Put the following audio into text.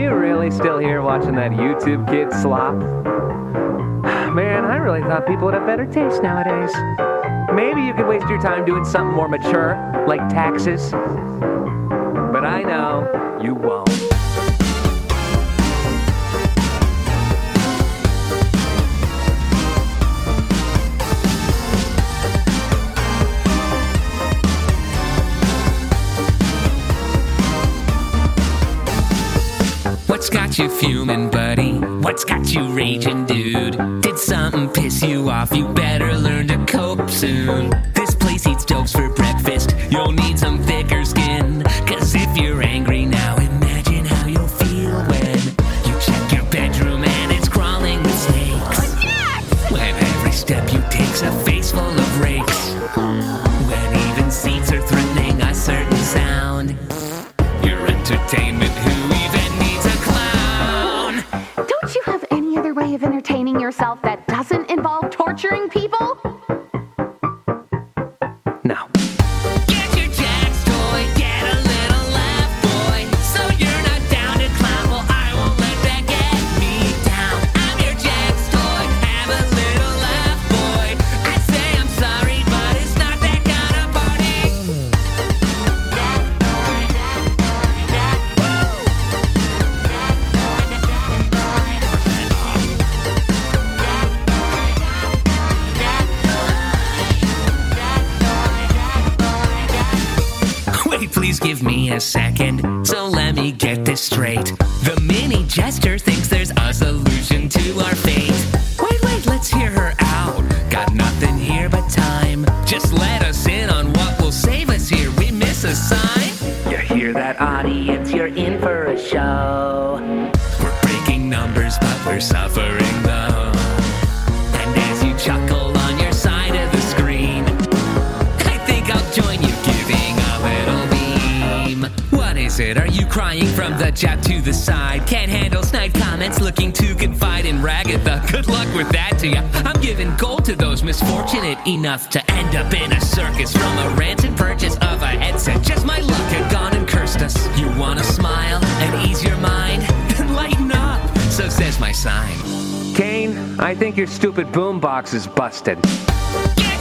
you really still here watching that YouTube kid slop? Man, I really thought people would have better taste nowadays. Maybe you could waste your time doing something more mature, like taxes. But I know you won't. What's got you fuming, buddy? What's got you raging, dude? Did something piss you off? You better learn to cope soon. This place eats dopes for breakfast. You'll need some thicker skin. Cause if you're angry now, imagine how you'll feel when you check your bedroom and it's crawling with snakes. When every step you take's a face full of rakes. When even seats are threatening a certain sound. Your entertainment, who even needs a clown? Don't you have any other way of entertaining yourself that doesn't involve torturing people? No. Get your Jack's toy, get a little laugh, boy. So you're not down to clown, well I won't let that get me down. I'm your Jack's toy, have a little laugh, boy. I say I'm sorry, but it's not that kind of party. Wait, please give me a second. So let me get this straight. The mini jester thinks there's a solution to our fate. Wait, let's hear her out. Got nothing here but time. Just let us in on what will save us here. We miss a sign. You hear that, audience? You're in for a show. We're breaking numbers, but we're suffering though. And as you chuckle on your side of the screen, I think I'll join you giving a little beam. What is it? Are you crying from the jab to the side? Can't handle snide comments, looking to confide in Ragatha. Good luck with that to ya. I'm giving gold to those misfortunate enough to end up in a circus from a rancid purchase of a headset. Just my luck had gone and cursed us. You wanna smile and ease your mind? Then lighten up, so says my sign. Kane, I think your stupid boombox is busted. Get